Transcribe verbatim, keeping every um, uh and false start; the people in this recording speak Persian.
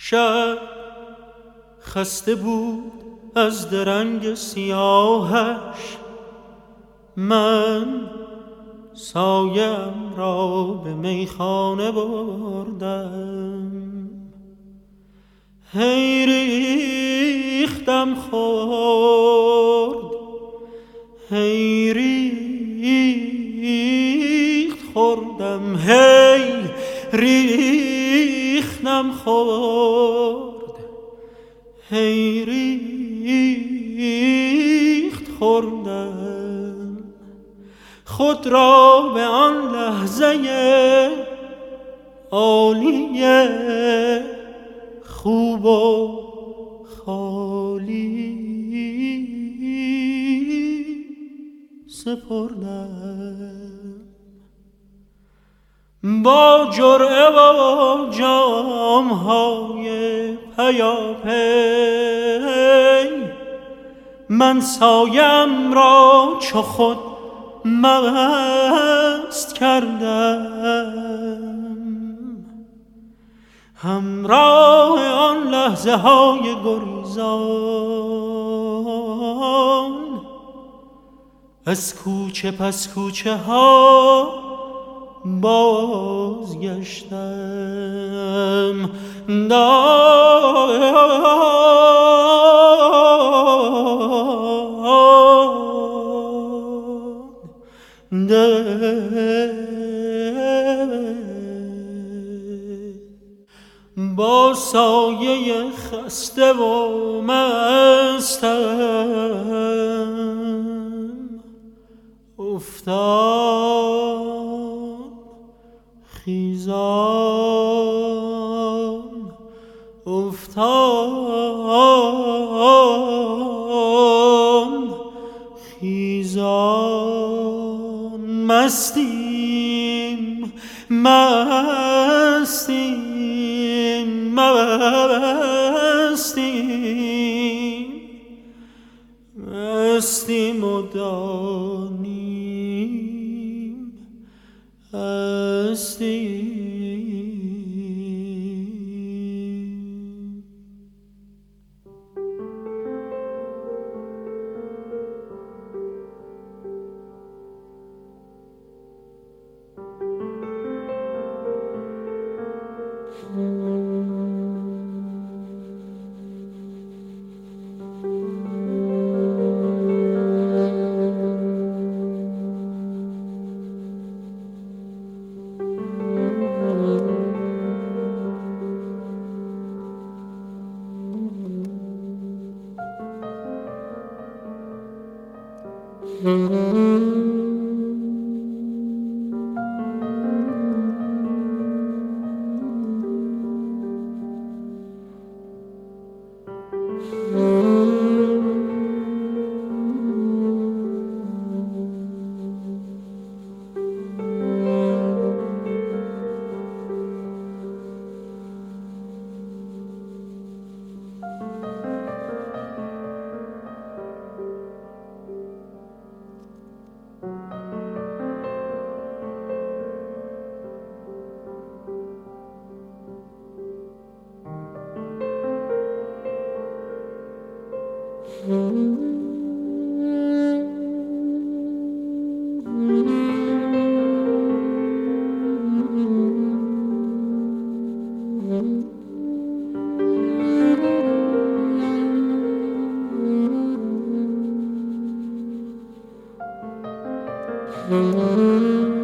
شب خسته بود از درنگ سیاهش، من سایم را به میخانه بردم. هی ریختم خورد، هی ریخت خوردم، هی ریختم خورد، هی ریخت خوردم. خود را به آن لحظه عالیه خوب و خالی سپردم. با جرعه و جام‌های پیاپی من سایم را چو خود مست کردم. همراه آن لحظه های گریزان از کوچه پس کوچه ها بازگشتم. با سایه خسته و مستم افتاد خیزان، افتاد خیزان. مستیم مستیم مستیم مستیم و دانیم هستیم. Mm-hmm.